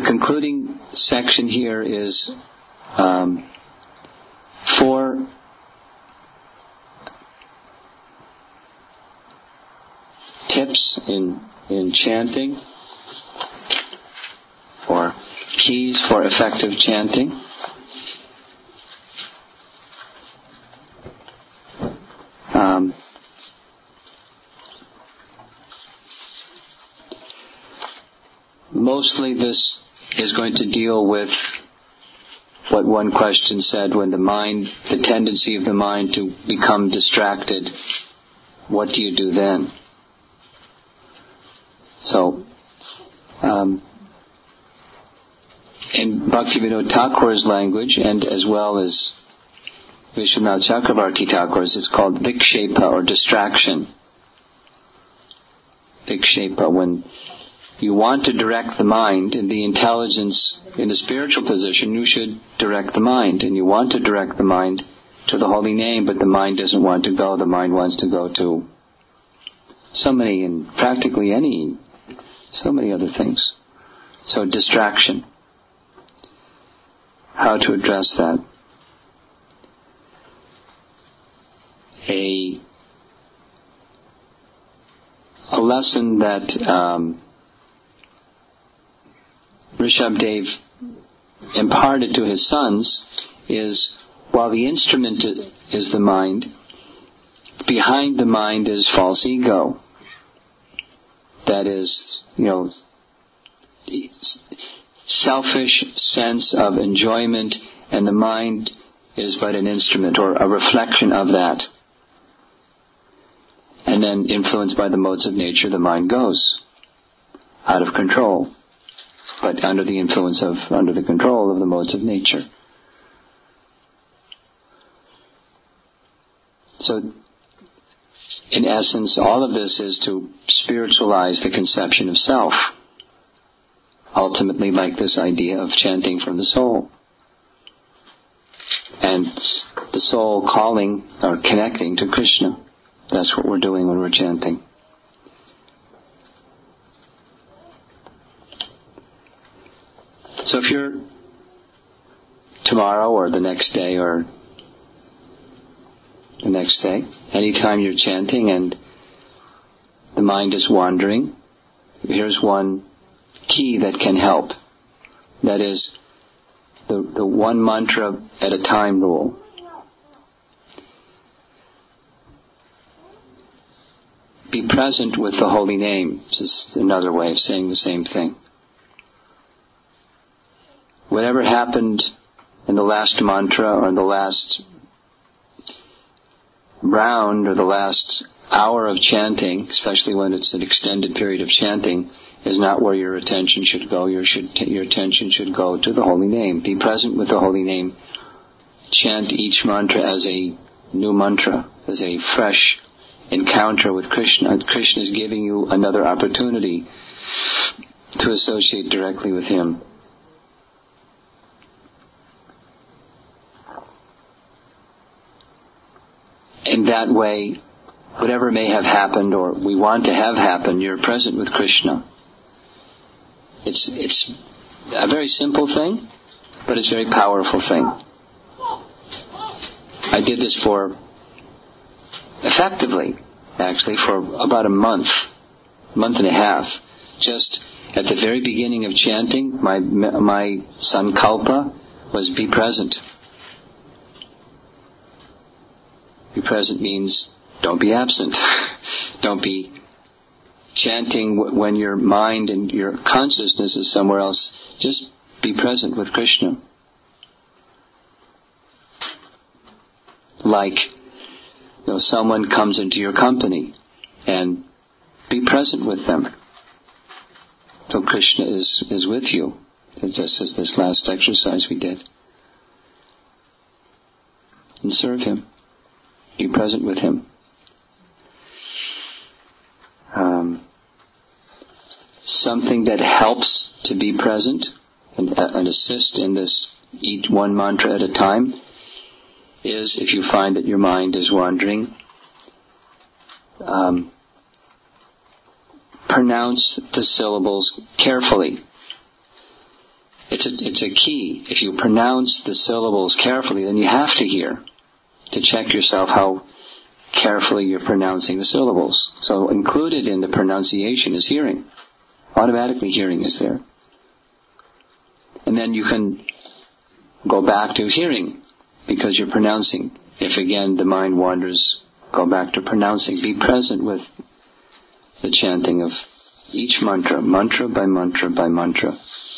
concluding section here is 4 tips in chanting, or keys for effective chanting. Mostly this is going to deal with what one question said, when the tendency of the mind to become distracted, what do you do then? So, in Bhaktivinoda Thakur's language, and as well as Vishwanath Chakravarti Thakur's, it's called vikshepa, or distraction. Vikshepa, when you want to direct the mind, and the intelligence in a spiritual position, you should direct the mind, and you want to direct the mind to the holy name, but the mind doesn't want to go. The mind wants to go to so many other things. So distraction. How to address that. A lesson that Rishabdev imparted to his sons is, while the instrument is the mind, behind the mind is false ego. That is, selfish sense of enjoyment, and the mind is but an instrument or a reflection of that. And then, influenced by the modes of nature, the mind goes out of control, but under the control of the modes of nature. So, in essence, all of this is to spiritualize the conception of self. Ultimately, like this idea of chanting from the soul. And the soul calling or connecting to Krishna. That's what we're doing when we're chanting. So if you're tomorrow or the next day or the next day, anytime you're chanting and the mind is wandering, here's one key that can help. That is the one mantra at a time rule. Be present with the holy name. This is another way of saying the same thing. Whatever happened in the last mantra or in the last round or the last hour of chanting, especially when it's an extended period of chanting, is not where your attention should go. Your attention should go to the holy name. Be present with the holy name. Chant each mantra as a new mantra, as a fresh encounter with Krishna. And Krishna is giving you another opportunity to associate directly with Him. In that way, whatever may have happened or we want to have happen, you're present with Krishna. It's a very simple thing, but it's a very powerful thing. I did this effectively, for about a month and a half. Just at the very beginning of chanting, my sankalpa was be present. Be present means don't be absent. Don't be chanting when your mind and your consciousness is somewhere else. Just be present with Krishna. Like, someone comes into your company and be present with them. So Krishna is with you. It's just as this last exercise we did. And serve Him. Be present with Him. Something that helps to be present and assist in this, each one mantra at a time, is if you find that your mind is wandering, pronounce the syllables carefully. it's a key. If you pronounce the syllables carefully, then you have to hear to check yourself how carefully you're pronouncing the syllables. So included in the pronunciation is hearing. Automatically hearing is there. And then you can go back to hearing because you're pronouncing. If again the mind wanders, go back to pronouncing. Be present with the chanting of each mantra, mantra by mantra by mantra.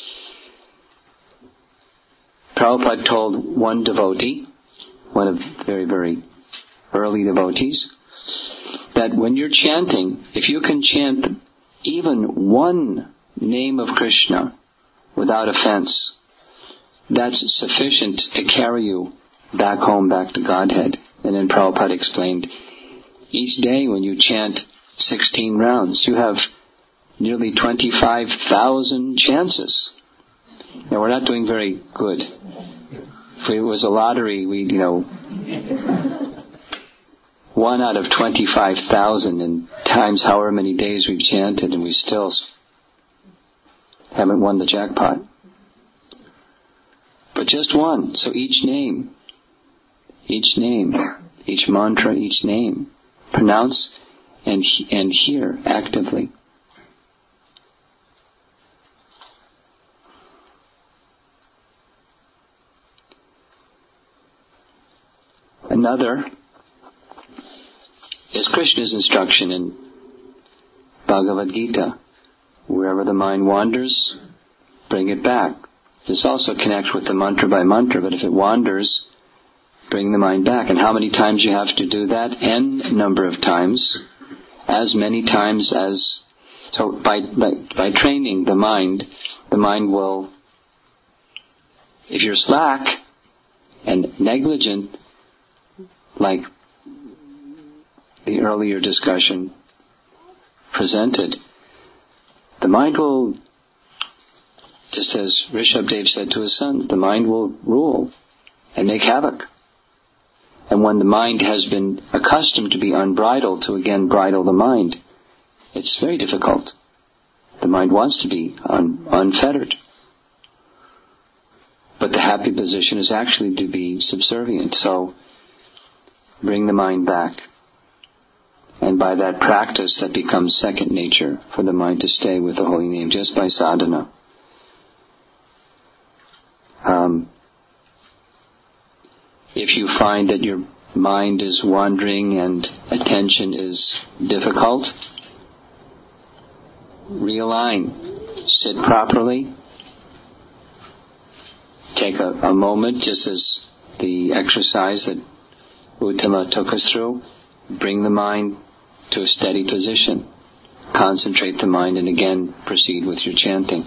Prabhupada told one devotee, one of the very, very early devotees, that when you're chanting, if you can chant even one name of Krishna without offense, that's sufficient to carry you back home, back to Godhead. And then Prabhupada explained, each day when you chant 16 rounds, you have nearly 25,000 chances. Now, we're not doing very good. If it was a lottery, we'd, 1 out of 25,000 and times however many days we've chanted, and we still haven't won the jackpot. But just one. So each name, each mantra, each name, pronounce and hear actively. Another is Krishna's instruction in Bhagavad Gita. Wherever the mind wanders, bring it back. This also connects with the mantra by mantra, but if it wanders, bring the mind back. And how many times you have to do that? N number of times. As many times as... So by training the mind will... If you're slack and negligent, like the earlier discussion presented, the mind will, just as Rishabdev said to his sons, the mind will rule and make havoc. And when the mind has been accustomed to be unbridled, to again bridle the mind, it's very difficult. The mind wants to be unfettered. But the happy position is actually to be subservient. So, bring the mind back. And by that practice, that becomes second nature for the mind to stay with the holy name, just by sadhana. If you find that your mind is wandering and attention is difficult, realign. Sit properly. Take a moment, just as the exercise that Uttama took us through. Bring the mind to a steady position. Concentrate the mind and again proceed with your chanting.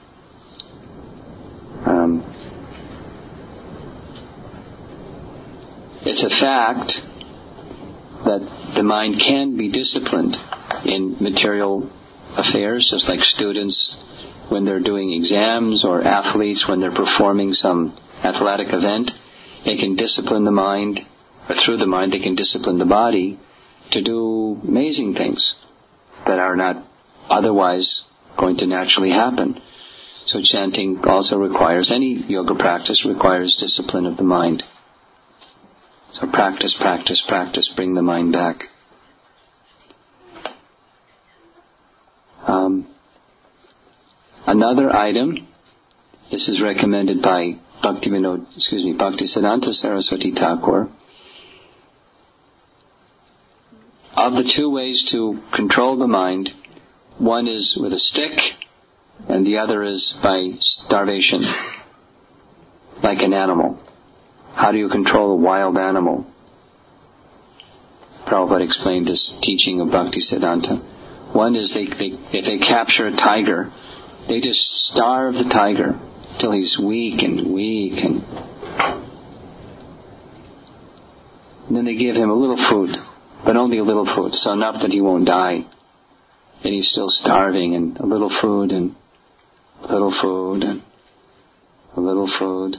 It's a fact that the mind can be disciplined in material affairs, just like students when they're doing exams, or athletes when they're performing some athletic event. They can discipline the mind, or through the mind they can discipline the body to do amazing things that are not otherwise going to naturally happen. So chanting also requires, any yoga practice requires discipline of the mind. So practice, practice, practice, bring the mind back. Another item, this is recommended by Bhaktisiddhanta Saraswati Thakur. Of the two ways to control the mind, one is with a stick, and the other is by starvation, like an animal. How do you control a wild animal? Prabhupada explained this teaching of Bhaktisiddhanta. One is if they capture a tiger, they just starve the tiger till he's weak, and then they give him a little food, but only a little food, so enough that he won't die. And he's still starving, and a little food, and a little food, and a little food,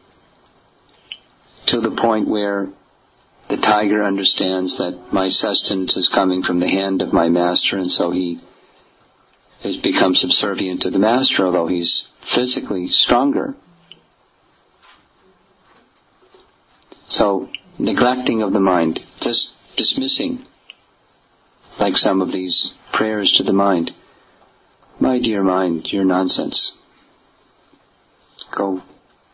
to the point where the tiger understands that my sustenance is coming from the hand of my master, and so he has become subservient to the master, although he's physically stronger. So, neglecting of the mind, just dismissing, like some of these prayers to the mind. My dear mind, you're nonsense. Go.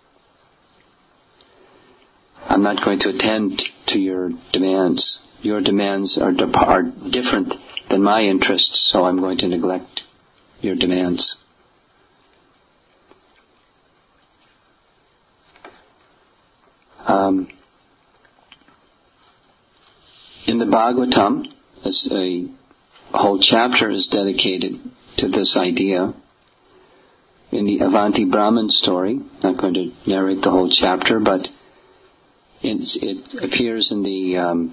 I'm not going to attend to your demands. Your demands are different than my interests, so I'm going to neglect your demands. In the Bhagavatam, a whole chapter is dedicated to this idea. In the Avanti Brahman story, not going to narrate the whole chapter, but it appears in the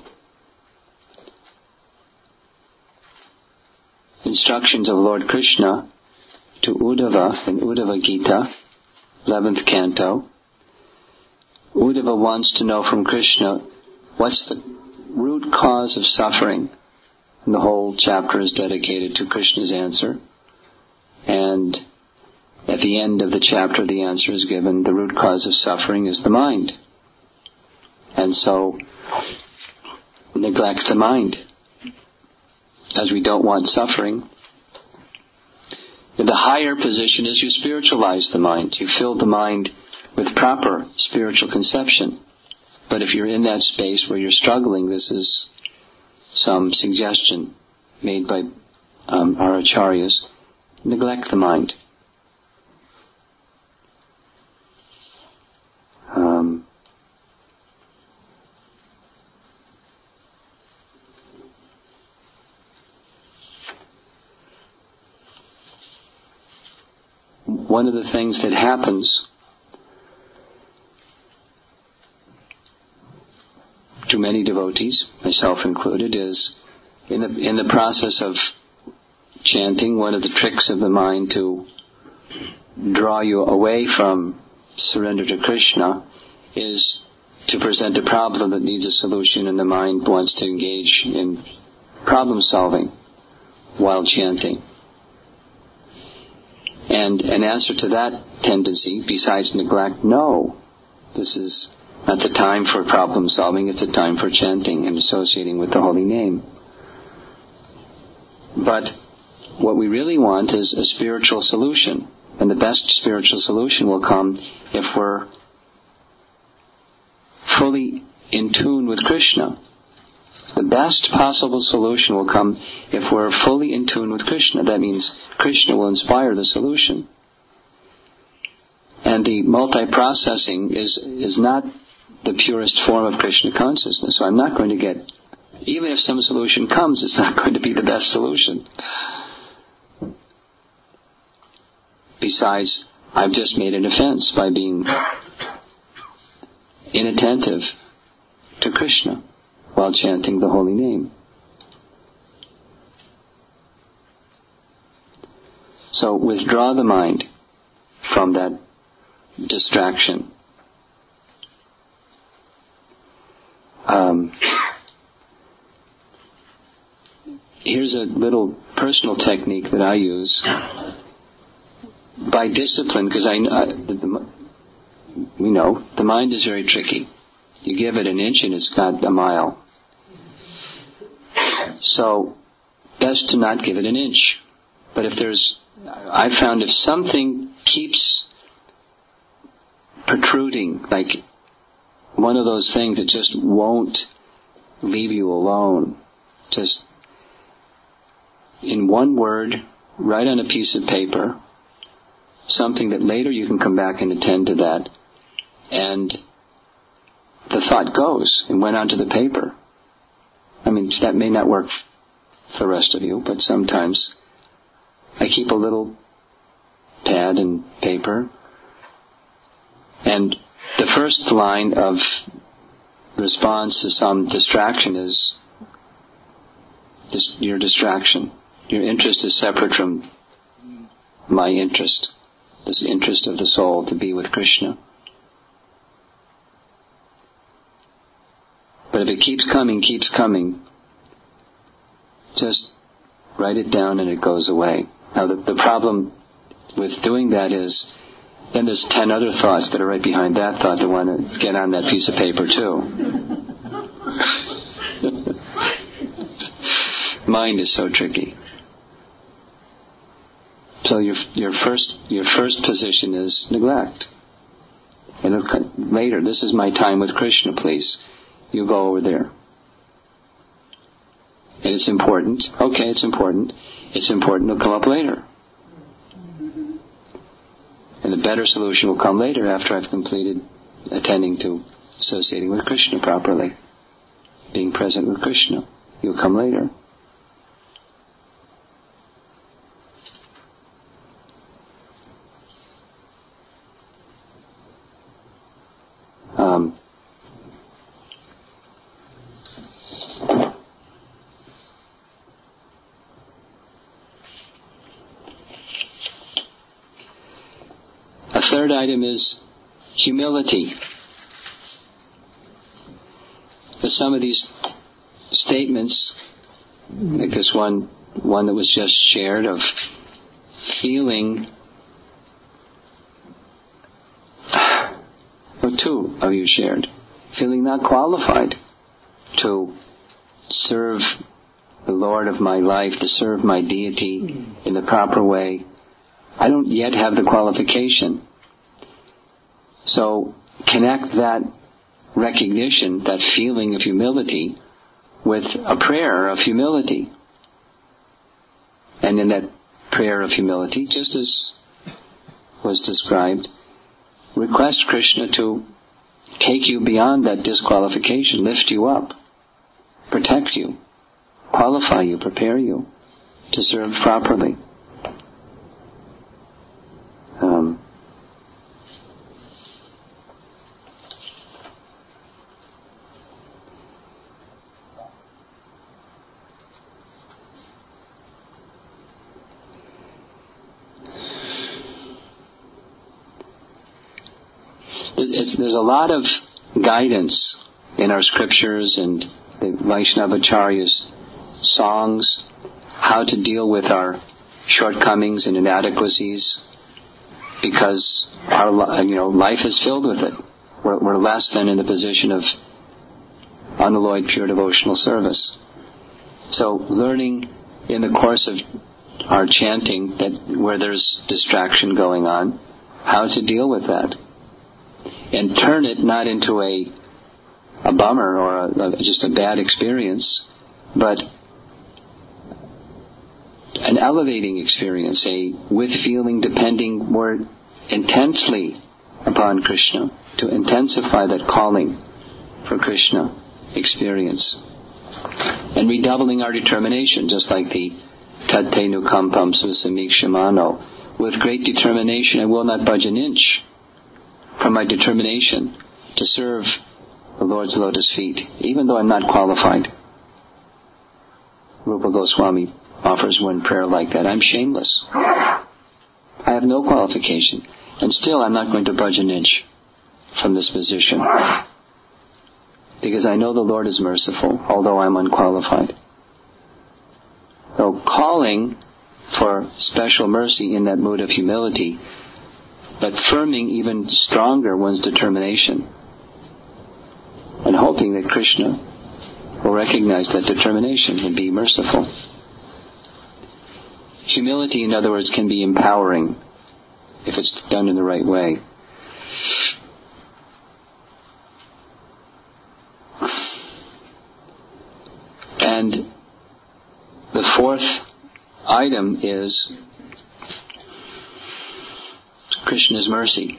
instructions of Lord Krishna to Uddhava in Uddhava Gita, 11th canto. Uddhava wants to know from Krishna what's the root cause of suffering. And the whole chapter is dedicated to Krishna's answer. And at the end of the chapter, the answer is given, the root cause of suffering is the mind. And so, neglect the mind. As we don't want suffering. The higher position is you spiritualize the mind. You fill the mind with proper spiritual conception. But if you're in that space where you're struggling, this is some suggestion made by our acharyas. Neglect the mind. One of the things that happens to many devotees, myself included, is in the process of chanting, one of the tricks of the mind to draw you away from surrender to Krishna is to present a problem that needs a solution, and the mind wants to engage in problem solving while chanting. And an answer to that tendency, besides neglect, no, this is not the time for problem solving, it's a time for chanting and associating with the holy name. But what we really want is a spiritual solution. And the best spiritual solution will come if we're fully in tune with Krishna. The best possible solution will come if we're fully in tune with Krishna. That means Krishna will inspire the solution. And the multiprocessing is not the purest form of Krishna consciousness. So I'm not going to get, even if some solution comes, it's not going to be the best solution. Besides, I've just made an offense by being inattentive to Krishna while chanting the holy name. So withdraw the mind from that distraction. Here's a little personal technique that I use. By discipline, because we know the mind is very tricky. You give it an inch and it's got a mile. So, best to not give it an inch. But I found if something keeps protruding, like one of those things that just won't leave you alone, just in one word, write on a piece of paper, something that later you can come back and attend to that, and the thought goes and went onto the paper. I mean, that may not work for the rest of you, but sometimes I keep a little pad and paper, and the first line of response to some distraction is your distraction. Your interest is separate from my interest, this interest of the soul to be with Krishna. But if it keeps coming, just write it down and it goes away. Now the problem with doing that is Then there's 10 other thoughts that are right behind that thought that want to get on that piece of paper too. Mind is so tricky. So your first position is neglect. And later, this is my time with Krishna, please. You go over there. And it's important. Okay, it's important. It's important. It'll come up later. And the better solution will come later after I've completed attending to associating with Krishna properly. Being present with Krishna. You'll come later. A third item is humility. Some of these statements, like this one that was just shared, of feeling, or two of you shared, feeling not qualified to serve the Lord of my life, to serve my deity in the proper way. I don't yet have the qualification. So connect that recognition, that feeling of humility, with a prayer of humility. And in that prayer of humility, just as was described, request Krishna to take you beyond that disqualification, lift you up, protect you, qualify you, prepare you to serve properly. There's a lot of guidance in our scriptures and the Vaishnavacharya's songs, how to deal with our shortcomings and inadequacies, because our life is filled with it. We're less than in the position of unalloyed pure devotional service. So learning in the course of our chanting that where there's distraction going on, how to deal with that. And turn it not into a bummer or just a bad experience, but an elevating experience, a with feeling depending more intensely upon Krishna, to intensify that calling for Krishna experience. And redoubling our determination, just like the Tate Nukampam Susamikshamano. With great determination I will not budge an inch from my determination to serve the Lord's lotus feet, even though I'm not qualified. Rupa Goswami offers one prayer like that. I'm shameless. I have no qualification, and still I'm not going to budge an inch from this position, because I know the Lord is merciful, although I'm unqualified. So calling for special mercy in that mood of humility, but firming even stronger one's determination, and hoping that Krishna will recognize that determination and be merciful. Humility, in other words, can be empowering if it's done in the right way. And the fourth item is Krishna's mercy.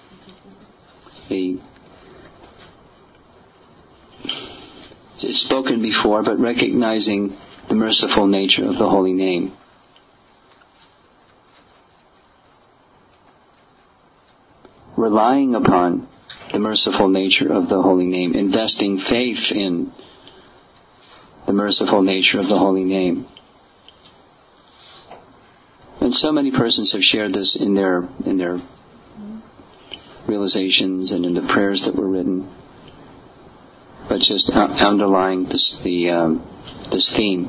It's spoken before, but recognizing the merciful nature of the holy name. Relying upon the merciful nature of the holy name, investing faith in the merciful nature of the holy name. And so many persons have shared this in their realizations and in the prayers that were written. But just underlying this theme.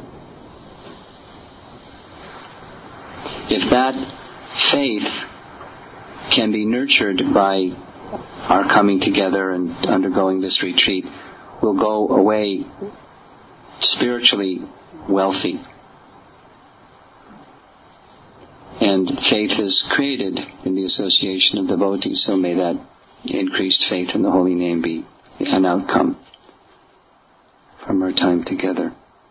If that faith can be nurtured by our coming together and undergoing this retreat will go away spiritually wealthy. And faith is created in the association of devotees, so may that increased faith in the holy name be an outcome from our time together.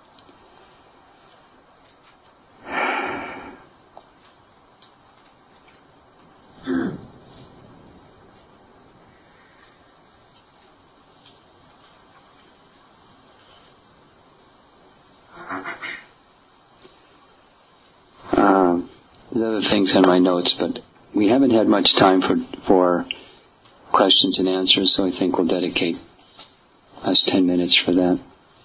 There's other things on my notes, but we haven't had much time for questions and answers, so I think we'll dedicate last 10 minutes for that.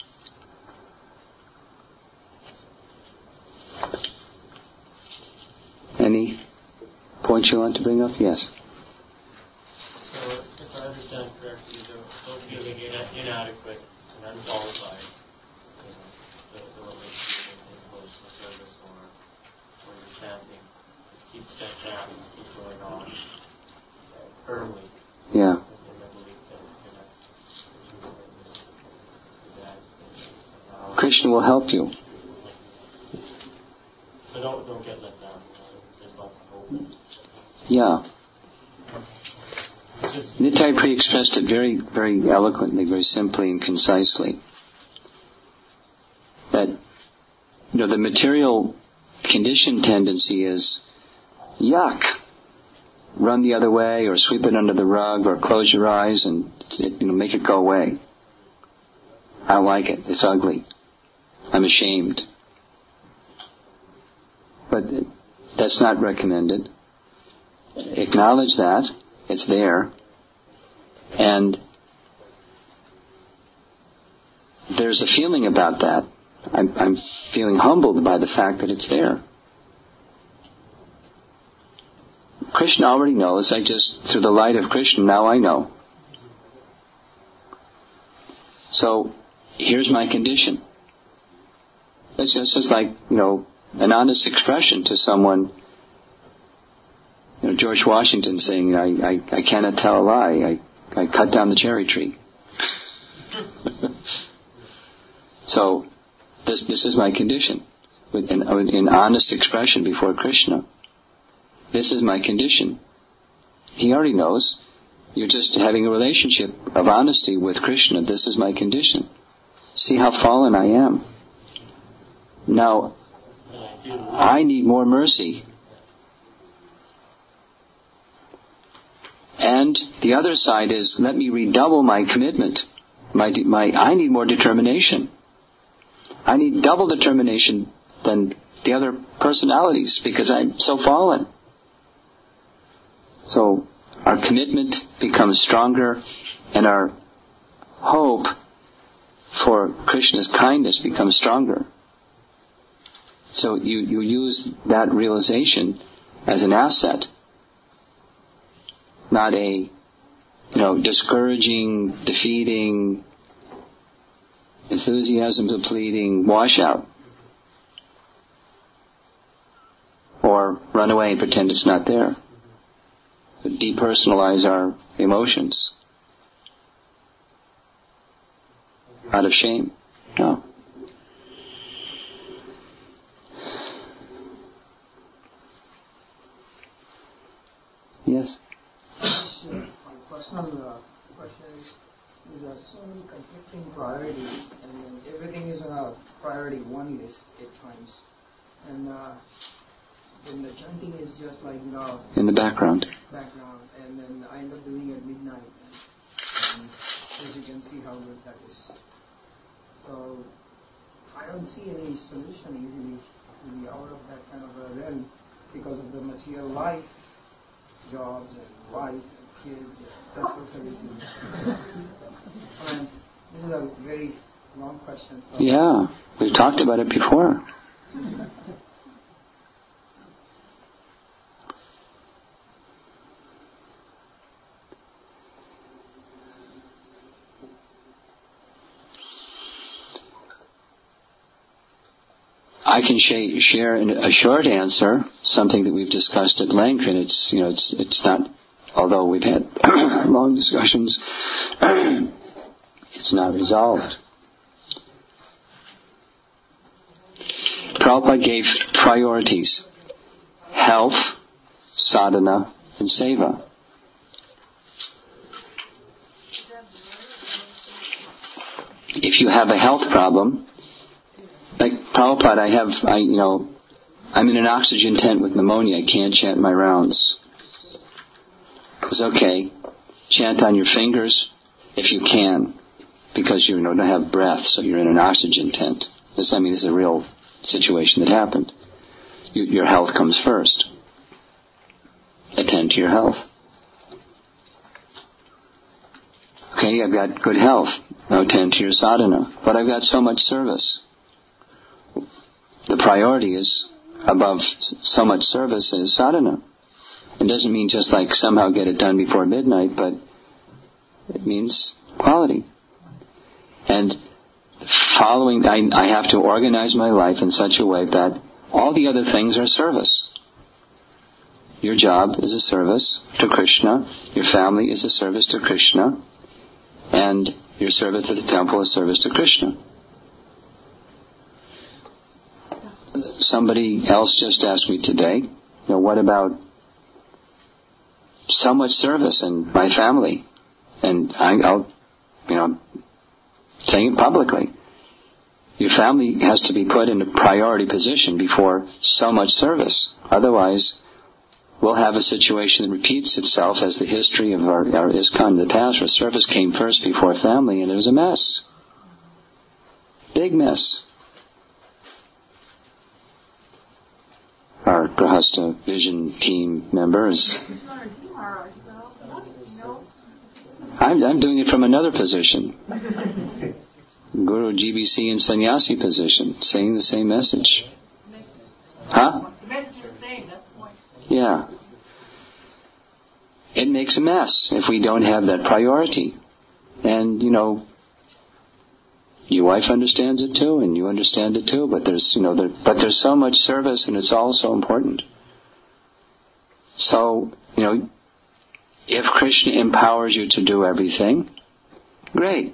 Any points you want to bring up? Yes. So, if I understand correctly, you don't feel inadequate and unqualified the relationship in close to service or your chanting. Just keep steadfast and keep going on firmly. Yeah. Krishna will help you. So don't get let down. There's lots of hope. Yeah. Nitai Pri expressed it very, very eloquently, very simply and concisely. That, the material conditioned tendency is, yuck, run the other way or sweep it under the rug or close your eyes and make it go away. I don't like it. It's ugly. I'm ashamed. But that's not recommended. Acknowledge that. It's there. And there's a feeling about that. I'm feeling humbled by the fact that it's there. Krishna already knows. Through the light of Krishna, now I know. So, here's my condition. It's just like, an honest expression to someone. George Washington saying, I cannot tell a lie. I cut down the cherry tree. So, this is my condition. In honest expression before Krishna. This is my condition. He already knows. You're just having a relationship of honesty with Krishna. This is my condition. See how fallen I am. Now, I need more mercy. And the other side is, let me redouble my commitment. I need more determination. I need double determination than the other personalities because I'm so fallen. So our commitment becomes stronger and our hope for Krishna's kindness becomes stronger. So you use that realization as an asset, not a, discouraging, defeating, enthusiasm depleting washout. Or run away and pretend it's not there. But depersonalize our emotions out of shame. No. Yes? My personal question is there are so many conflicting priorities and then everything is on a priority one list at times. And then the chanting is just like, in the background. And then I end up doing it at midnight. And as you can see how good that is. So I don't see any solution easily to be out of that kind of a realm because of the material life, jobs and wife and kids, petrol services. And this is a very long question. Yeah, we've talked about it before. I can share a short answer something that we've discussed at length, and it's not, although we've had long discussions, it's not resolved. Prabhupada gave priorities: health, sadhana, and seva. If you have a health problem, like Prabhupada, I'm in an oxygen tent with pneumonia, I can't chant my rounds. It's okay. Chant on your fingers if you can, because you don't have breath, so you're in an oxygen tent. This is a real situation that happened. Your health comes first. Attend to your health. Okay, I've got good health. Now attend to your sadhana. But I've got so much service. The priority is above so much service is sadhana. It doesn't mean just like somehow get it done before midnight, but it means quality. And following, I have to organize my life in such a way that all the other things are service. Your job is a service to Krishna. Your family is a service to Krishna. And your service to the temple is service to Krishna. Somebody else just asked me today, what about so much service in my family? And I'll saying it publicly. Your family has to be put in a priority position before so much service. Otherwise, we'll have a situation that repeats itself as the history of our ISKCON in the past, where service came first before family, and it was a mess. Big mess. Our Grahasta Vision team members. I'm doing it from another position. Guru, GBC, and Sannyasi position, saying the same message. Huh? The message is the same, that's the point. Yeah. It makes a mess if we don't have that priority. And, your wife understands it too, and you understand it too, but there's so much service, and it's all so important. So, if Krishna empowers you to do everything, great.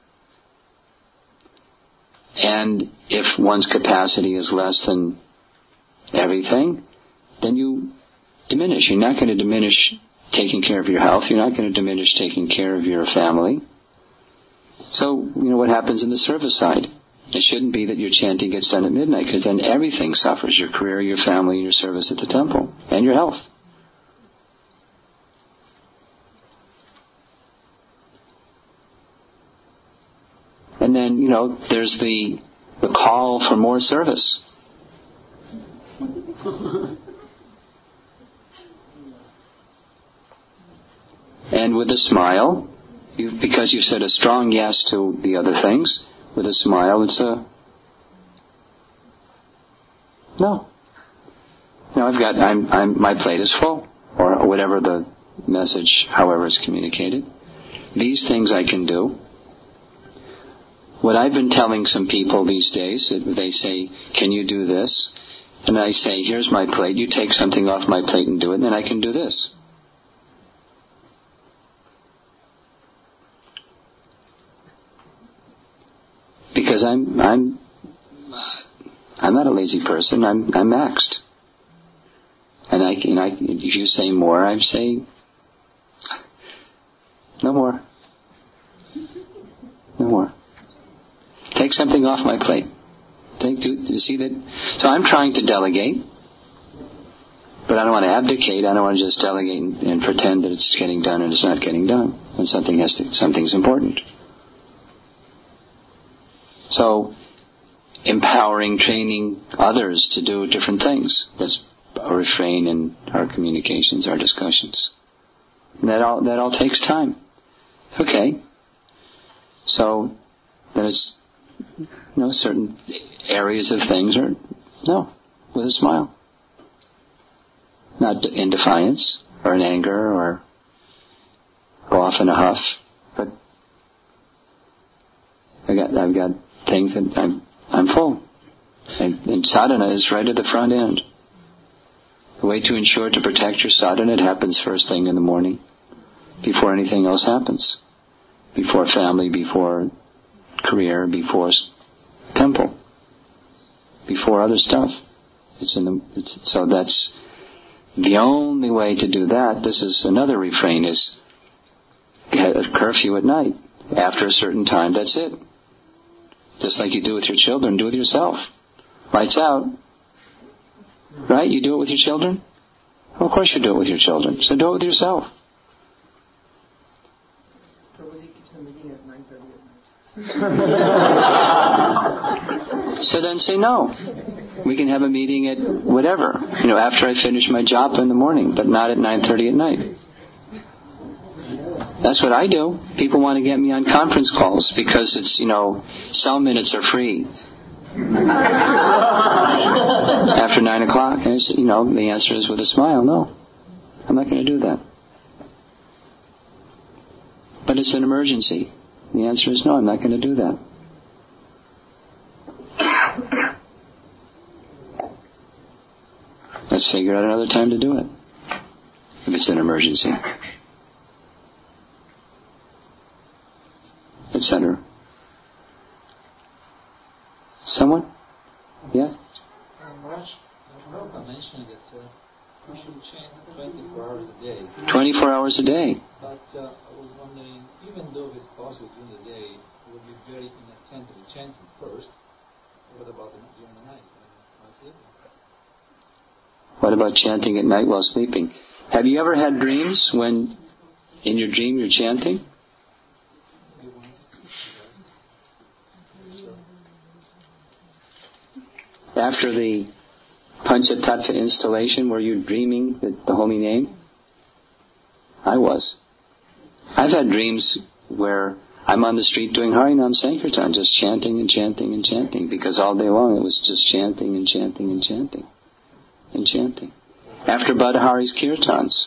And if one's capacity is less than everything, then you diminish. You're not going to diminish taking care of your health. You're not going to diminish taking care of your family. So, what happens in the service side? It shouldn't be that your chanting gets done at midnight, because then everything suffers. Your career, your family, and your service at the temple, and your health. And then, there's the call for more service. And with a smile, because you said a strong yes to the other things, with a smile, it's a no. My plate is full, or whatever the message, however it's communicated. These things I can do. What I've been telling some people these days, they say, can you do this? And I say, here's my plate, you take something off my plate and do it, and then I can do this. Because I'm not a lazy person, I'm maxed. And if you say more, I say, no more. No more. Take something off my plate. Do you see that? So I'm trying to delegate, but I don't want to abdicate. I don't want to just delegate and pretend that it's getting done and it's not getting done when something's important. So, empowering, training others to do different things. That's a refrain in our communications, our discussions. And that all takes time. Okay. So, then it's, certain areas of things are, with a smile. Not in defiance, or in anger, or go off in a huff, but I've got things that I'm full. And sadhana is right at the front end. The way to ensure to protect your sadhana, it happens first thing in the morning, before anything else happens. Before family, before career, before temple, before other stuff. So that's the only way to do that. This is another refrain, is a curfew at night. After a certain time, that's it. Just like you do with your children, do with yourself. Lights out. Right? You do it with your children? Well, of course you do it with your children. So do it with yourself. Prabhuji keeps a meeting at 9:30 at night. So then say no. We can have a meeting at whatever, after I finish my job in the morning, but not at 9:30 at night. That's what I do. People want to get me on conference calls because it's, cell minutes are free. After 9 o'clock, and the answer is with a smile, no. I'm not going to do that. But it's an emergency. The answer is no, I'm not going to do that. Let's figure out another time to do it, if it's an emergency, etc. Someone? Yes? Maharaj, Prabhupada mentioned that we should chant 24 hours a day. 24 hours a day. But I was wondering, even though it's possible during the day, it would be very inattentive to chanting first. What about during the night while sleeping? What about chanting at night while sleeping? Have you ever had dreams when in your dream you're chanting? After the Panchatattva installation, were you dreaming the holy name? I was. I've had dreams where I'm on the street doing Harinam Sankirtan, just chanting and chanting and chanting, because all day long it was just chanting and chanting and chanting and chanting. After Badahari's Kirtans,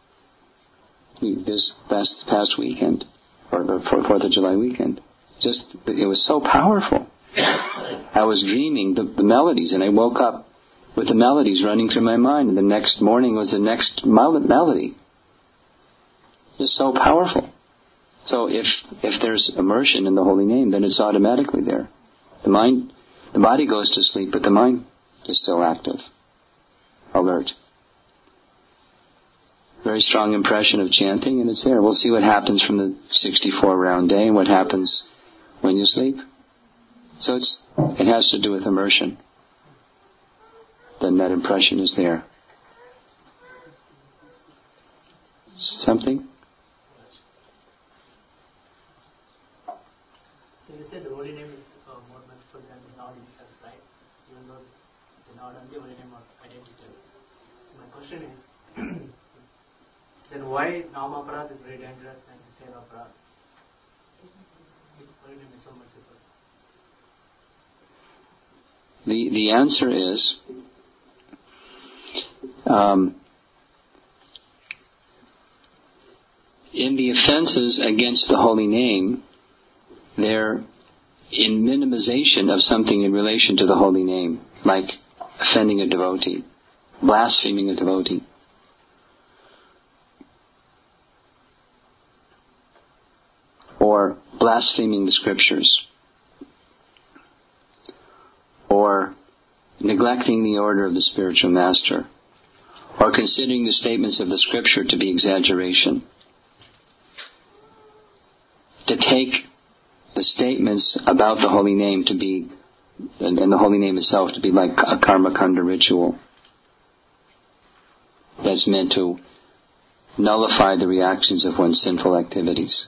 this past weekend, or the 4th of July weekend, it was so powerful. I was dreaming the melodies, and I woke up with the melodies running through my mind, and the next morning was the next melody. It's so powerful. So if there's immersion in the holy name, then it's automatically there. The body goes to sleep, but the mind is still active, alert. Very strong impression of chanting, and it's there. We'll see what happens from the 64-round day and what happens when you sleep. So it has to do with immersion. Then that impression is there. Something? So you said the holy name is more merciful than the Lord himself, right? Even though the Lord and the holy name are identical. So my question is, then why Nama Aparad is very dangerous and Seva Aparad? The holy name is so merciful. The answer is, in the offenses against the holy name, they're in minimization of something in relation to the holy name, like offending a devotee, blaspheming a devotee. Or blaspheming the scriptures. Or neglecting the order of the spiritual master. Or considering the statements of the scripture to be exaggeration. To take the statements about the holy name to be, and the holy name itself to be like a karma kanda ritual. That's meant to nullify the reactions of one's sinful activities.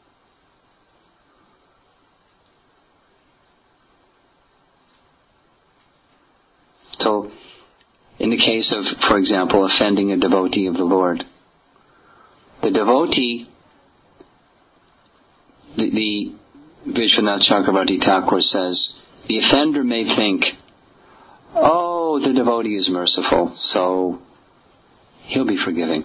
So, in the case of, for example, offending a devotee of the Lord, the devotee, the Vishwanath Chakravarti Thakur says, the offender may think, oh, the devotee is merciful, so he'll be forgiving.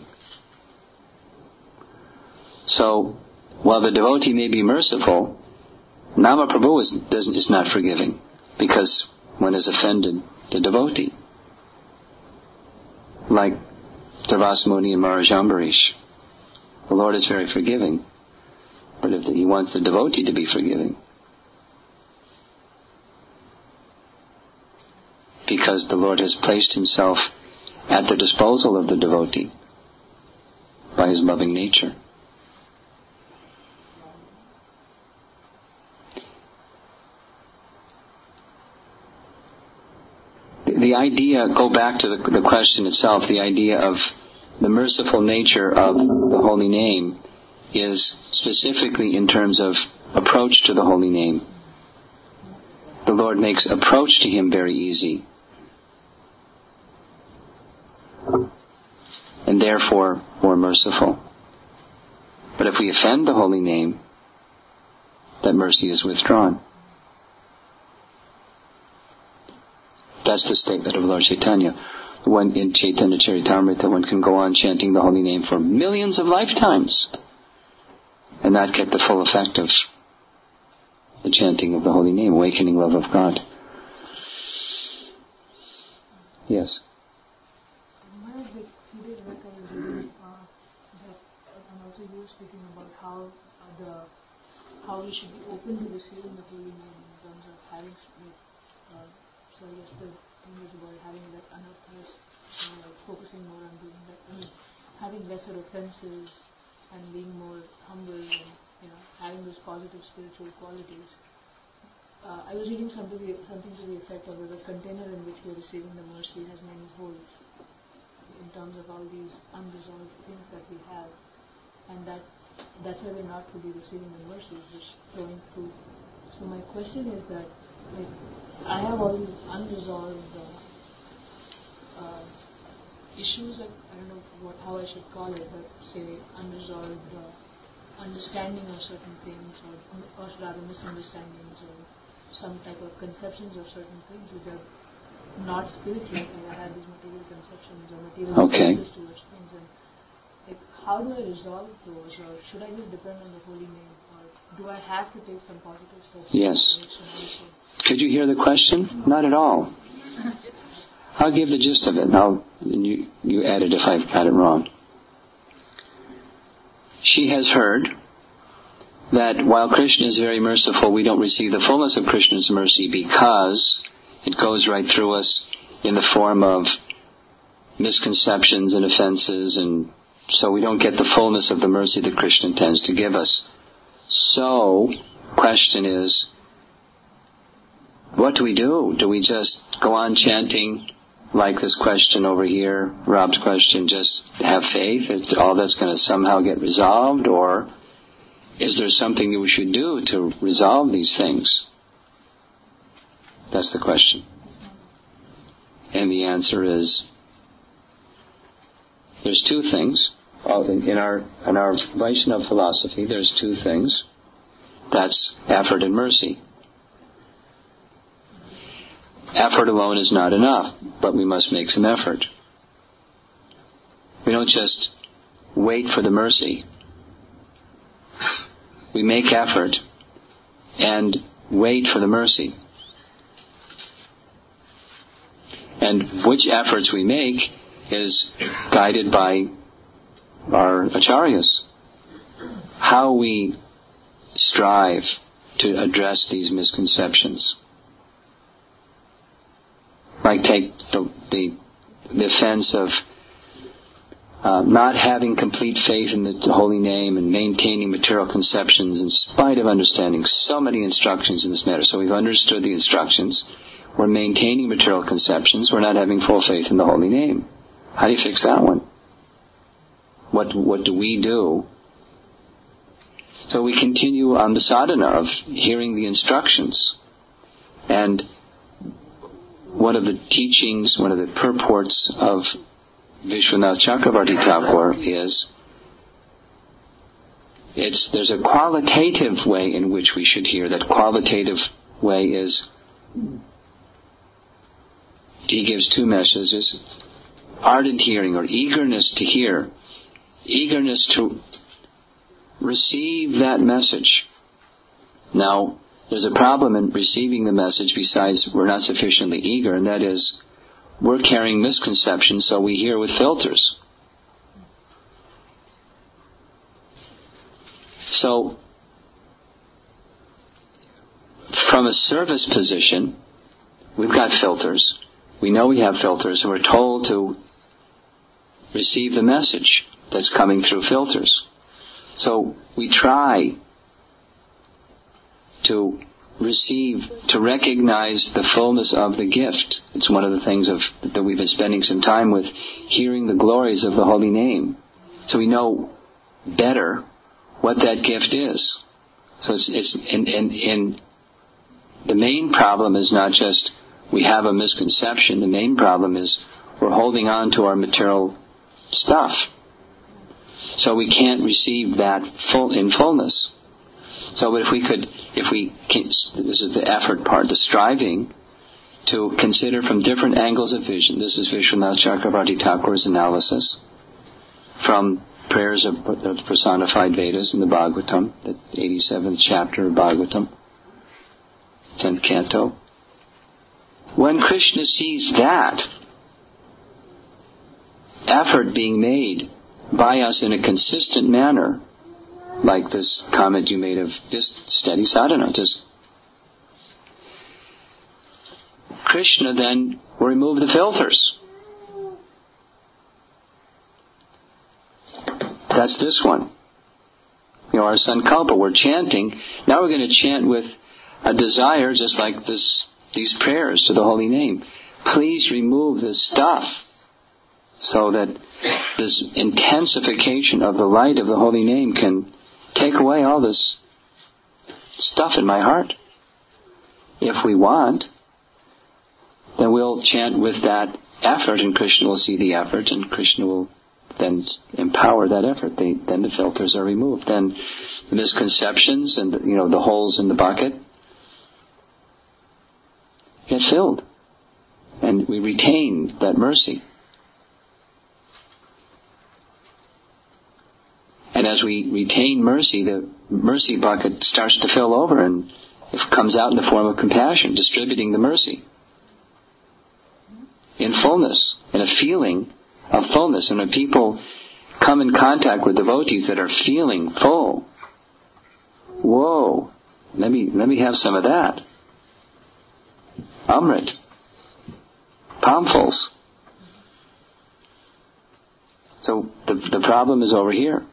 So, while the devotee may be merciful, Nama Prabhu is not forgiving, because one has offended the devotee. like Durvasa Muni and Maharaj Ambarish. The Lord is very forgiving, but if He wants the devotee to be forgiving, because the Lord has placed Himself at the disposal of the devotee by His loving nature. The idea, go back to the question itself, the idea of the merciful nature of the holy name is specifically in terms of approach to the holy name. The Lord makes approach to Him very easy, and therefore more merciful. But if we offend the holy name, that mercy is withdrawn. That's the statement of Lord Chaitanya. One in Chaitanya Charitamrita, one can go on chanting the holy name for millions of lifetimes and not get the full effect of the chanting of the holy name, awakening love of God. Yes. Maharaj, like 2 days back I was reading that, and also you were speaking about how we should be open to receiving the holy name in terms of having so I guess the thing is about having that anarthas, focusing more on doing that, having lesser offenses and being more humble and having those positive spiritual qualities. I was reading something to the effect of the container in which we are receiving the mercy has many holes in terms of all these unresolved things that we have, and that's why we're not fully receiving the mercy, it's just flowing through. So my question is that, I have all these unresolved issues, I don't know how I should call it, but say unresolved understanding of certain things, or rather misunderstandings, or some type of conceptions of certain things which are not spiritual. I have these material conceptions or material approaches towards things, and how do I resolve those, or should I just depend on the holy name, or do I have to take some positive steps? Yes. Could you hear the question? Not at all. I'll give the gist of it. Now, you add it if I've got it wrong. She has heard that while Krishna is very merciful, we don't receive the fullness of Krishna's mercy because it goes right through us in the form of misconceptions and offenses, and so we don't get the fullness of the mercy that Krishna intends to give us. So, question is, what do we do? Do we just go on chanting like this question over here, Rob's question, just have faith? It's all that's going to somehow get resolved? Or is there something that we should do to resolve these things? That's the question. And the answer is, there's two things. In our Vaishnava philosophy, there's two things. That's effort and mercy. Effort alone is not enough, but we must make some effort. We don't just wait for the mercy. We make effort and wait for the mercy. And which efforts we make is guided by our acharyas. How we strive to address these misconceptions. Like take the offense of not having complete faith in the holy name and maintaining material conceptions in spite of understanding so many instructions in this matter. So we've understood the instructions. We're maintaining material conceptions. We're not having full faith in the holy name. How do you fix that one? What do we do? So we continue on the sadhana of hearing the instructions. And one of the teachings, one of the purports of Vishwanath Chakravarti Thakur is there's a qualitative way in which we should hear. That qualitative way is, he gives two messages: ardent hearing, or eagerness to hear, eagerness to receive that message. Now, there's a problem in receiving the message besides we're not sufficiently eager, and that is we're carrying misconceptions, so we hear with filters. So, from a service position, we've got filters. We know we have filters, and we're told to receive the message that's coming through filters. So we try to recognize the fullness of the gift. It's one of the things that we've been spending some time with, hearing the glories of the holy name. So we know better what that gift is. So and the main problem is not just we have a misconception. The main problem is we're holding on to our material stuff. So we can't receive that in fullness. So if we can, this is the effort part, the striving to consider from different angles of vision. This is Vishwanath Chakravarti Thakur's analysis from prayers of the personified Vedas in the Bhagavatam, the 87th chapter of Bhagavatam, 10th canto. When Krishna sees that effort being made by us in a consistent manner, like this comment you made of just steady sadhana, Krishna then will remove the filters. That's this one. Our sankalpa, we're chanting. Now we're going to chant with a desire, just like these prayers to the holy name. Please remove this stuff, so that this intensification of the light of the holy name can take away all this stuff in my heart. If we want, then we'll chant with that effort, and Krishna will see the effort, and Krishna will then empower that effort. Then the filters are removed. Then the misconceptions and the holes in the bucket get filled, and we retain that mercy. And as we retain mercy, the mercy bucket starts to fill over, and it comes out in the form of compassion, distributing the mercy in fullness, in a feeling of fullness. And when people come in contact with devotees that are feeling full, whoa, let me have some of that. Amrit, palmfuls. So the problem is over here.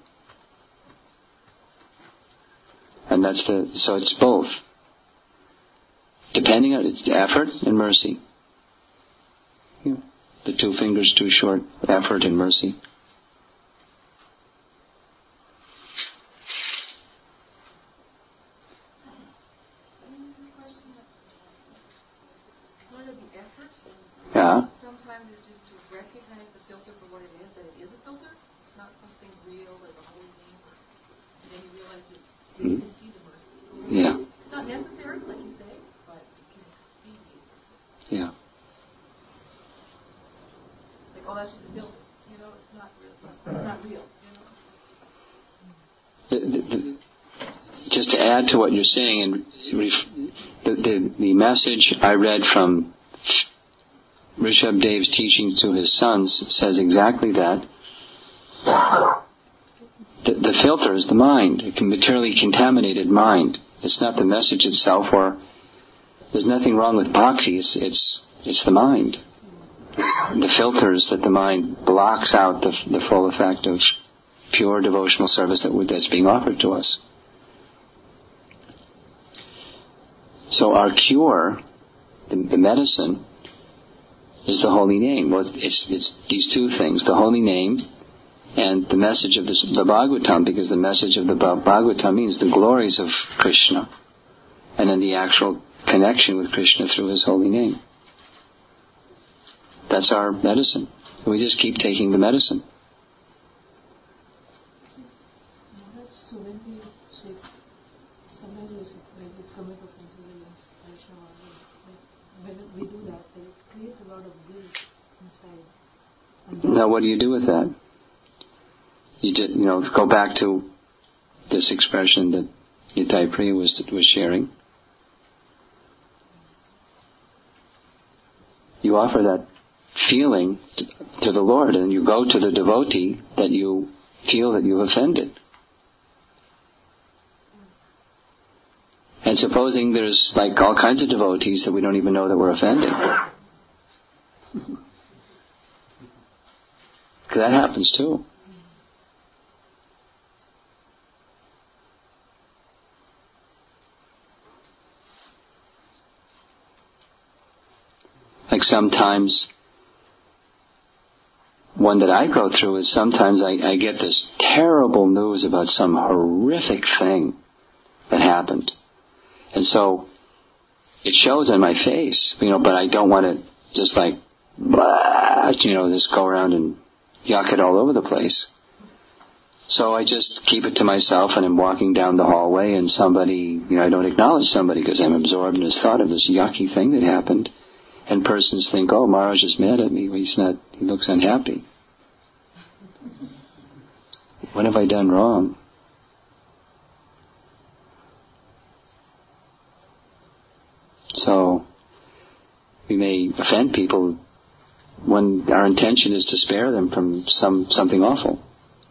And so it's both. Depending on its effort and mercy. The 2 fingers too short, effort and mercy. Yeah. Sometimes it's just to recognize the filter for what it is, that it is a filter. It's not something real, like a holy name. And then you realize that you can see the mercy. Yeah. It's not necessary, like you say, but it can expedite. Yeah. Like, oh, that's just a filter. It's not real. It's not real. Just to add to what you're saying, and the message I read from Rishabh Dev's teaching to his sons says exactly that. The filter is the mind, a materially contaminated mind. It's not the message itself, or there's nothing wrong with bhakti. It's the mind. The filters that the mind blocks out the full effect of pure devotional service that's being offered to us. So our cure, the medicine, is the holy name. Well, it's these 2 things: the holy name and the message of the Bhagavatam, because the message of the Bhagavatam means the glories of Krishna, and then the actual connection with Krishna through His holy name. That's our medicine. We just keep taking the medicine. So when we say, sometimes we say, like the commit of intelligence, when we do that, it creates a lot of guilt inside. Now what do you do with that? You go back to this expression that Nitai Priya was sharing. You offer that feeling to the Lord, and you go to the devotee that you feel that you've offended. And supposing there's like all kinds of devotees that we don't even know that we're offending. Because that happens too. Like sometimes, one that I go through is sometimes I get this terrible news about some horrific thing that happened. And so, it shows on my face, but I don't want to just like, blah, just go around and yuck it all over the place. So I just keep it to myself, and I'm walking down the hallway, and somebody, I don't acknowledge somebody because I'm absorbed in this thought of this yucky thing that happened. And persons think, oh, Maharaj is mad at me. He looks unhappy. What have I done wrong? So, we may offend people when our intention is to spare them from something awful.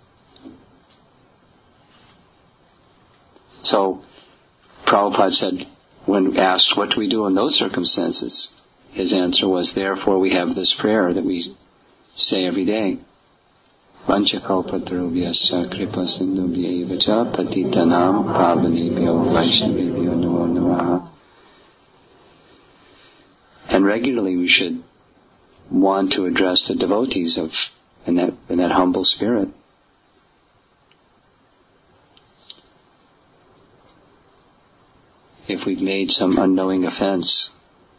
So, Prabhupada said, when asked, what do we do in those circumstances? His answer was, therefore we have this prayer that we say every day. Vanchakalpatarubhyasya kripasindubhya cha patitanam pavanebhyo vaishnavebhyo namo namaha. And regularly we should want to address the devotees in that humble spirit. If we've made some unknowing offense.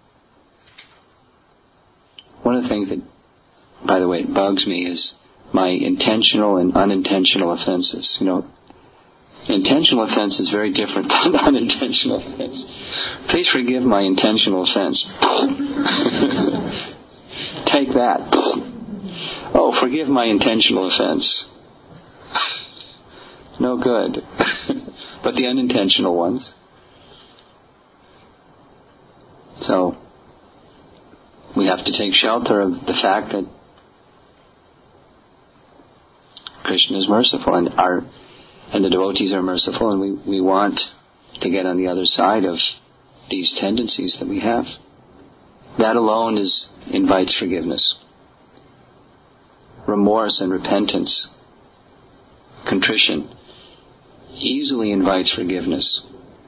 One of the things that, by the way, it bugs me is my intentional and unintentional offenses. Intentional offense is very different than unintentional offense. Please forgive my intentional offense. Take that. Oh, forgive my intentional offense. No good. But the unintentional ones. So, we have to take shelter of the fact that Krishna is merciful, and the devotees are merciful, and we want to get on the other side of these tendencies that we have. That alone invites forgiveness. Remorse and repentance, contrition, easily invites forgiveness.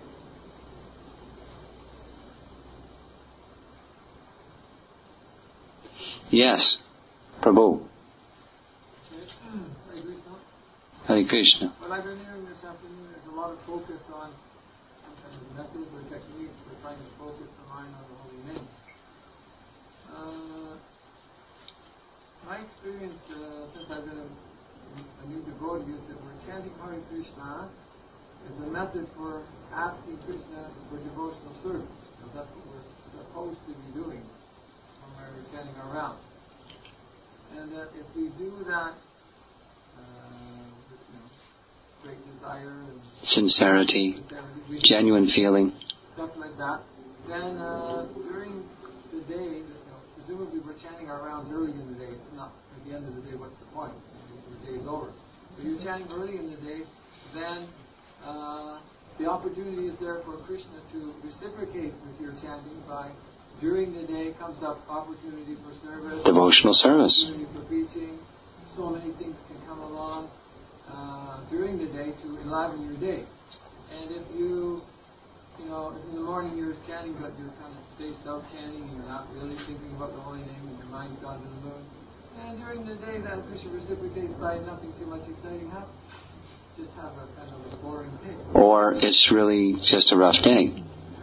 Yes, Prabhu. Hare Krishna. What I've been hearing this afternoon is a lot of focus on some kind of methods or techniques for trying to focus the mind on the holy name. My experience since I've been a new devotee is that we're chanting Hare Krishna is a method for asking Krishna for devotional service. And that's what we're supposed to be doing when we're chanting our rounds. And that if we do that great desire and sincerity, genuine feeling, stuff like that, then during the day, presumably we're chanting our rounds early in the day. It's not at the end of the day. What's the point? The day is over. If you're chanting early in the day, then the opportunity is there for Krishna to reciprocate with your chanting by, during the day comes up opportunity for service, devotional service, opportunity for preaching. So many things can come along during the day to enliven your day. And if if in the morning you're chanting but you're kind of spaced out chanting and you're not really thinking about the holy name and your mind's gone to the moon, and during the day that Krishna reciprocates by nothing too much exciting happens. Just have a kind of a boring day. Or it's really just a rough day.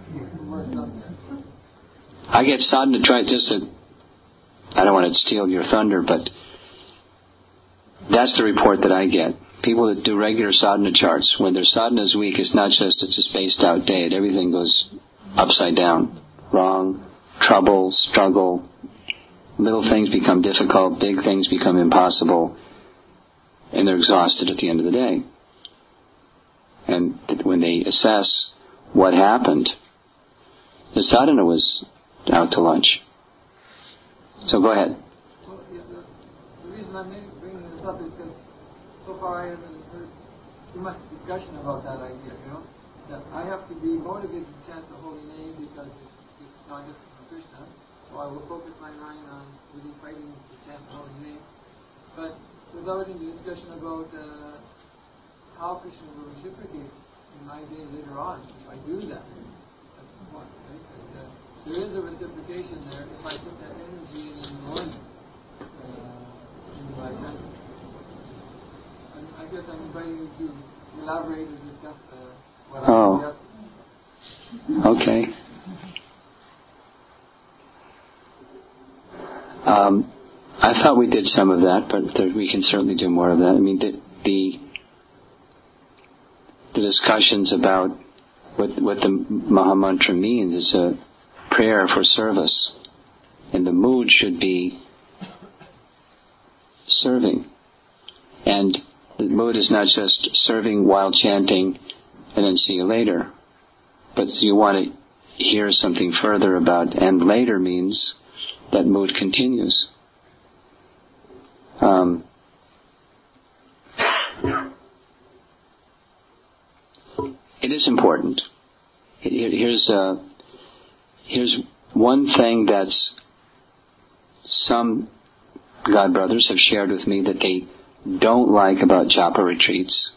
I get sadhana, I don't want to steal your thunder, but that's the report that I get. People that do regular sadhana charts, when their sadhana is weak, it's not just it's a spaced out day. Everything goes upside down. Wrong, trouble, struggle. Little things become difficult, big things become impossible, and they're exhausted at the end of the day. And when they assess what happened, the sadhana was out to lunch. So go ahead. I'm bringing this up is because so far I haven't heard too much discussion about that idea, that I have to be motivated to chant the holy name because it's not just from Krishna, so I will focus my mind on really fighting to chant the holy name. But without any discussion about how Krishna will reciprocate in my day later on if I do that. That's the point, right? But, there is a reciprocation there if I put that energy in the morning into my chanting. I guess I'm inviting you to elaborate and discuss what I suggest. Okay. I thought we did some of that, but we can certainly do more of that. I mean, the discussions about what the Mahamantra means is a prayer for service, and the mood should be serving. And the mood is not just serving while chanting and then see you later, but you want to hear something further about, and later means that mood continues. It is important. Here's one thing that's some God brothers have shared with me that they don't like about japa retreats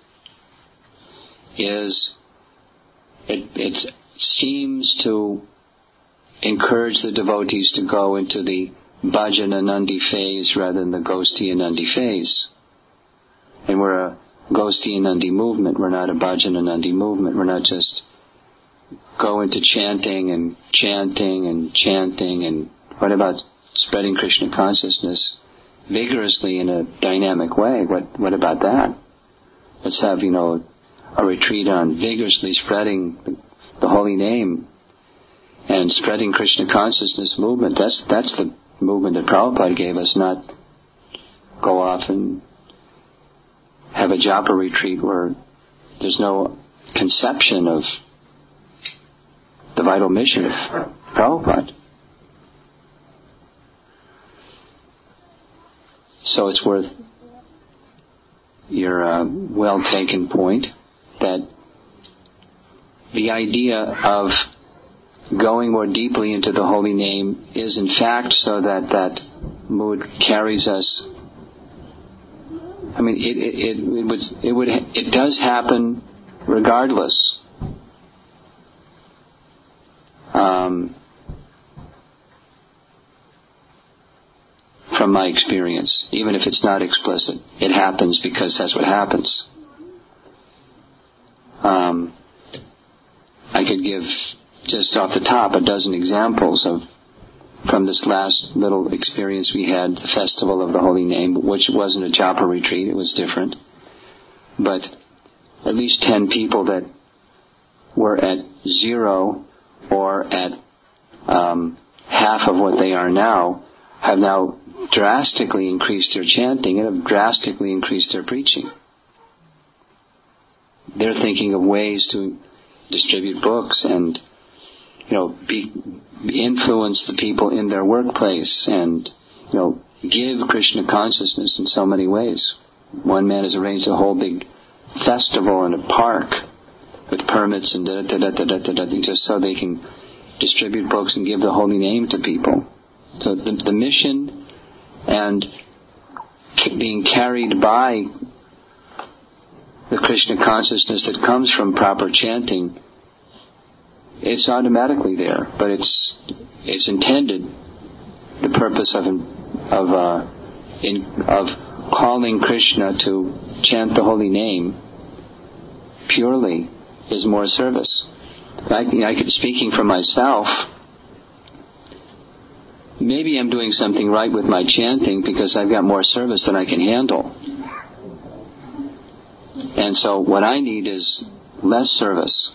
is it seems to encourage the devotees to go into the bhajana nandi phase rather than the gosti and nandi phase. And we're a gosti and nandi movement. We're not a bhajana nandi movement. We're not just go into chanting and chanting and chanting, and what about spreading Krishna consciousness vigorously in a dynamic way? What about that? Let's have, a retreat on vigorously spreading the holy name and spreading Krishna consciousness movement. That's the movement that Prabhupada gave us, not go off and have a japa retreat where there's no conception of the vital mission of Prabhupada. So it's worth your well-taken point that the idea of going more deeply into the holy name is in fact so that mood carries us. I mean, it does happen regardless. From my experience, even if it's not explicit, it happens because that's what happens. I could give just off the top a dozen examples from this last little experience we had, the Festival of the Holy Name, which wasn't a japa retreat, it was different. But at least 10 people that were at 0 or at half of what they are now have now drastically increased their chanting and have drastically increased their preaching. They're thinking of ways to distribute books and, influence the people in their workplace and, give Krishna consciousness in so many ways. One man has arranged a whole big festival in a park with permits and just so they can distribute books and give the holy name to people. So the mission and being carried by the Krishna consciousness that comes from proper chanting, it's automatically there, but it's intended. The purpose of calling Krishna to chant the holy name purely is more service. Speaking for myself, maybe I'm doing something right with my chanting because I've got more service than I can handle. And so what I need is less service.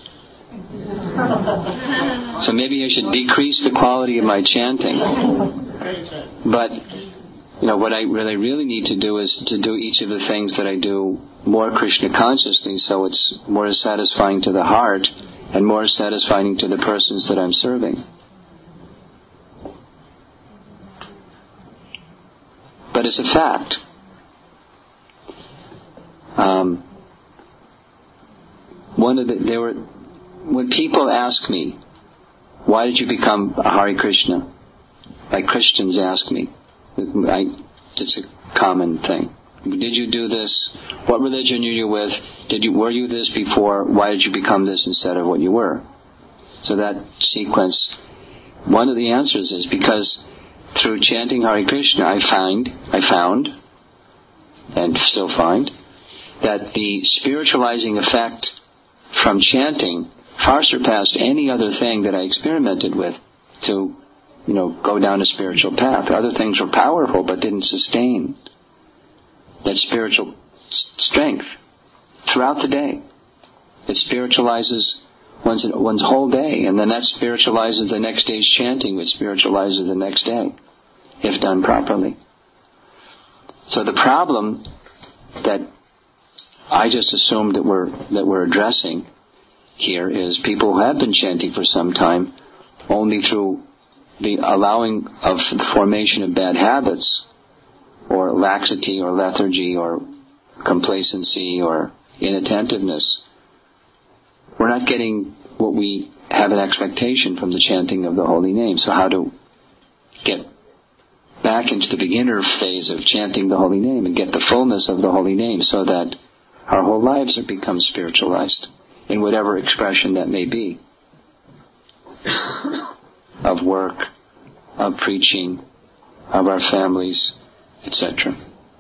So maybe I should decrease the quality of my chanting. But, what I really need to do is to do each of the things that I do more Krishna consciously, so it's more satisfying to the heart and more satisfying to the persons that I'm serving. But it's a fact when people ask me, why did you become a Hare Krishna? Like Christians ask me, it's a common thing. Did you do this? What religion are you with? Were you this before? Why did you become this instead of what you were? So that sequence, one of the answers is because through chanting Hare Krishna, I found, and still find, that the spiritualizing effect from chanting far surpassed any other thing that I experimented with to, go down a spiritual path. Other things were powerful but didn't sustain that spiritual strength throughout the day. It spiritualizes one's whole day, and then that spiritualizes the next day's chanting, which spiritualizes the next day, if done properly. So the problem that I just assumed that we're addressing here is people who have been chanting for some time, only through the allowing of the formation of bad habits, or laxity, or lethargy, or complacency, or inattentiveness, we're not getting what we have an expectation from the chanting of the holy name. So how to get back into the beginner phase of chanting the holy name and get the fullness of the holy name so that our whole lives have become spiritualized in whatever expression that may be, of work, of preaching, of our families, etc.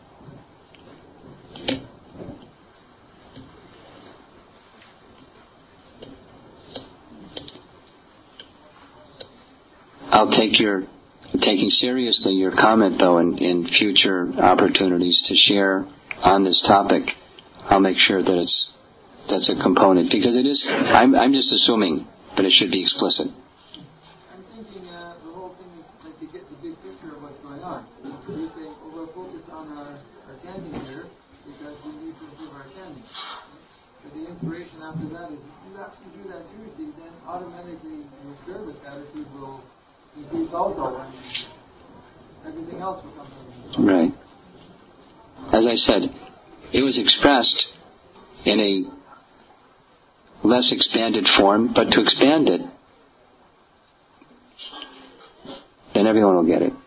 I'll taking seriously your comment though in future opportunities to share on this topic. I'll make sure that that's a component, because it is, I'm just assuming, but it should be explicit. I'm thinking the whole thing is like to get the big picture of what's going on. We're saying, we're focused on our chanting here because we need to improve our chanting. But the inspiration after that is, if you actually do that seriously, then automatically your service attitude will increase also, and everything else will come from it. Right. As I said, it was expressed in a less expanded form, but to expand it, then everyone will get it.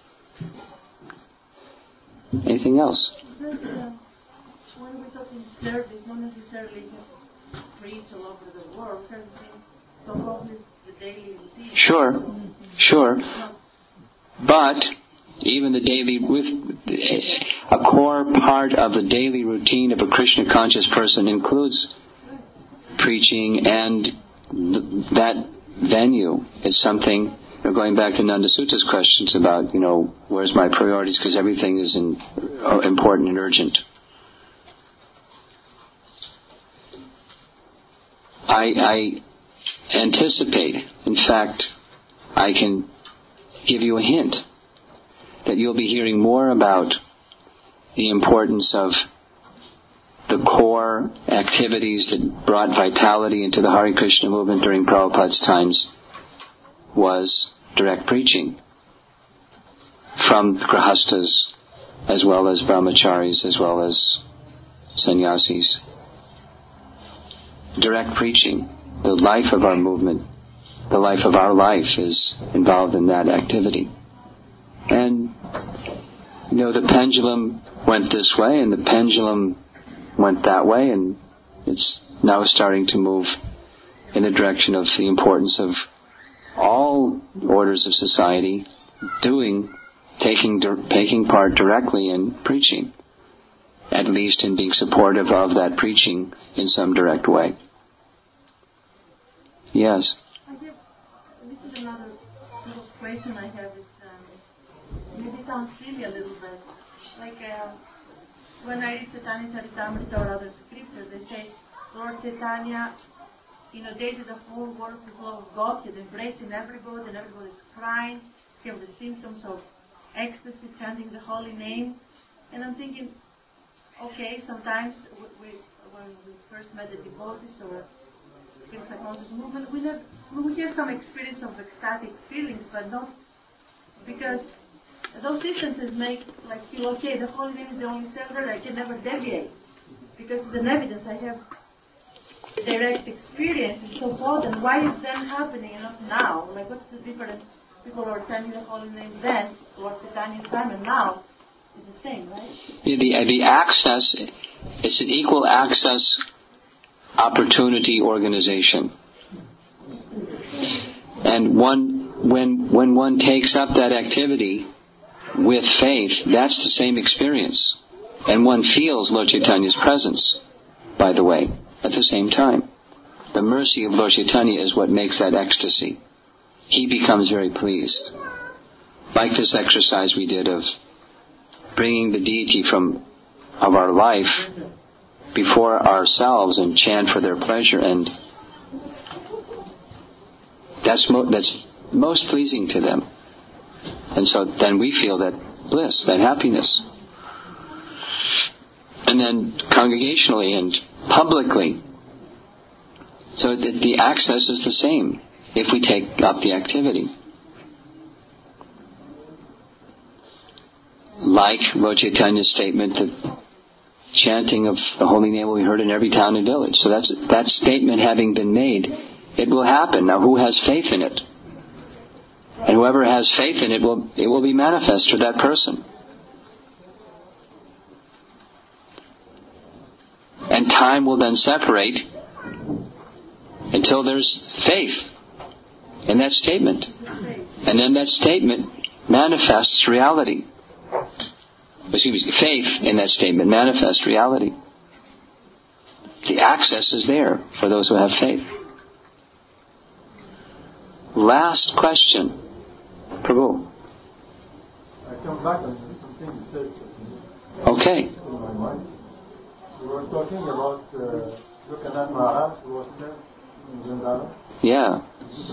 Anything else? When we're talking service, not necessarily just preach all over the world, certain things, so what is the daily routine? Sure. But even the daily, with a core part of the daily routine of a Krishna conscious person includes preaching, and that venue is something. Going back to Nanda Suta's questions about, where's my priorities, because everything is important and urgent. I anticipate, in fact, I can give you a hint that you'll be hearing more about the importance of the core activities that brought vitality into the Hare Krishna movement during Prabhupada's times was direct preaching from grahastas as well as brahmacharis as well as sannyasis. Direct preaching, the life of our movement, the life of our life is involved in that activity. And, the pendulum went this way and the pendulum went that way, and it's now starting to move in the direction of the importance of all orders of society taking part directly in preaching, at least in being supportive of that preaching in some direct way. Yes? I guess this is another little question I have. Maybe sounds silly a little bit. Like when I read Chaitanya Charitamrita or other scriptures, they say, Lord Chaitanya, inundated the whole world with love of God, He's embracing everybody, and everybody's crying. He has the symptoms of ecstasy, chanting the holy name. And I'm thinking, okay, sometimes when we first met the devotees or Krishna conscious movement, we hear some experience of ecstatic feelings, but not because those instances make feel okay. The holy name is the only center, I can never deviate. because it's an evidence. I have direct experience. It's so potent. Why is then happening and not now? Like, what's the difference? People are chanting the holy name then, towards Chaitanya's time, and now it's the same, right? The access, it's an equal access opportunity organization. And when one takes up that activity with faith, that's the same experience. And one feels Lord Chaitanya's presence, by the way, at the same time. The mercy of Lord Chaitanya is what makes that ecstasy. He becomes very pleased. Like this exercise we did of bringing the deity of our life before ourselves and chant for their pleasure, and that's most pleasing to them. And so then we feel that bliss, that happiness. And then congregationally and publicly. So the access is the same if we take up the activity. Like Lord Chaitanya's statement that chanting of the holy name will be heard in every town and village. So that statement having been made, it will happen. Now, who has faith in it? And whoever has faith in it will be manifest to that person. And time will then separate until there's faith in that statement. And then that statement manifests reality. Faith in that statement manifests reality. The access is there for those who have faith. Last question. Prabhu. I come back on something you said. Okay. In my mind. We were talking about Lokanath Maharaj who was sent in Vrindavan. Yeah.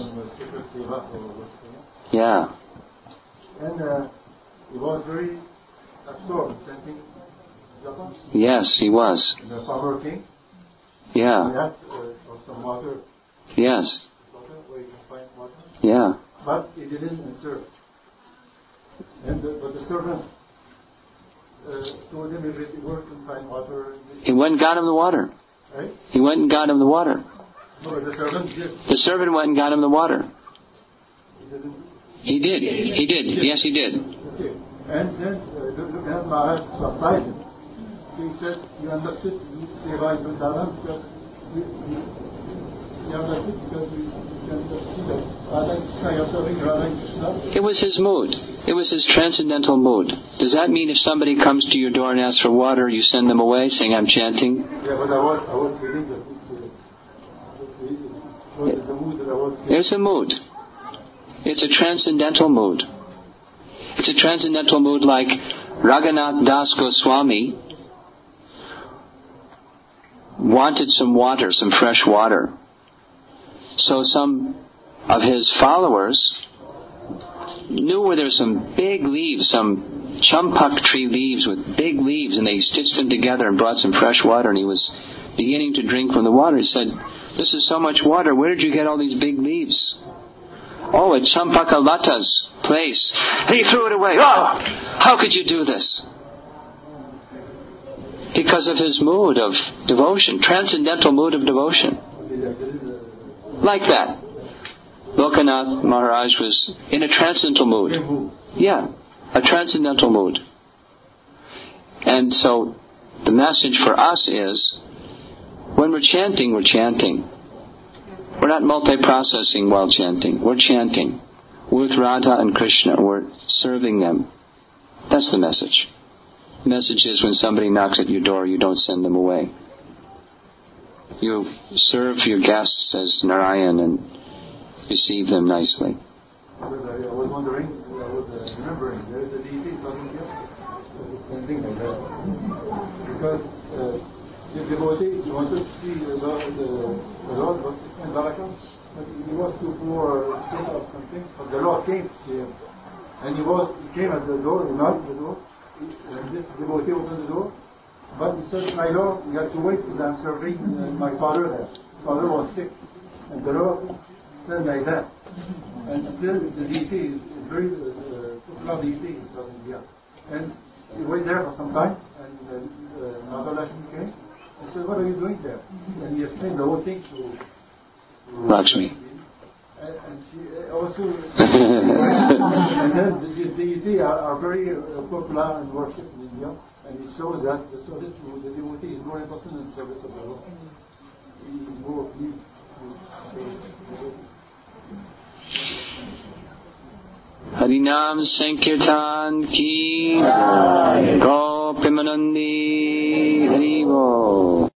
Yeah. And he was very absorbed chanting japa. Yes, he was. The farmer king. Yeah. He asked for some water. Yes. Water, where you can find water. Yeah. But he didn't answer. And but the servant told him if it were to find water. He went and got him the water. Right? He went and got him the water. No, but the servant did. The servant went and got him the water. He didn't. He did. He did. Yes, he did. Okay. And then Lokanath Maharaj surprised him. He said, you are not fit to do Seva in Vrindavan because you are not fit because you can see that Radha Krishna, you are serving Radha Krishna. It was his mood. It was his transcendental mood. Does that mean if somebody comes to your door and asks for water, you send them away saying, I'm chanting? Yeah, but I was feeling that it was the mood that I was feeling. It's a mood. It's a transcendental mood. It's a transcendental mood like Raghunath Das Goswami wanted some water, some fresh water. So some of his followers knew where there were some big leaves, some champak tree leaves with big leaves, and they stitched them together and brought some fresh water, and he was beginning to drink from the water. He said, this is so much water, where did you get all these big leaves? Oh, at Champaka Lata's place. And he threw it away. Oh, how could you do this? Because of his mood of devotion, transcendental mood of devotion. Like that. Lokanath Maharaj was in a transcendental mood. Yeah, a transcendental mood. And so the message for us is, when we're chanting, we're chanting. We're not multi-processing while chanting. We're chanting. We're with Radha and Krishna. We're serving them. That's the message. The message is when somebody knocks at your door, you don't send them away. You serve your guests as Narayan and receive them nicely. I was wondering, I was remembering, there is a deity coming here, standing like that. Because the devotee, he wanted to see the Lord, but in Barakan, but he was too poor, sick or something, but the Lord came to see him. And he came at the door, he knocked the door, and this devotee opened the door, but he said, my Lord, you have to wait because I'm serving my father there. His father was sick, and the Lord stand like that. And still the deity is very popular deity in South India. And he waited there for some time, and another lesson came, I said, what are you doing there? And he explained the whole thing to Lakshmi. And she also, and then the deity are very popular and worshipped in India, and it shows that the service to the devotee is more important than the service of the Lord. He is more pleased to serve the devotee. Harinam Sankirtan Ki Go Premanandi Haribo.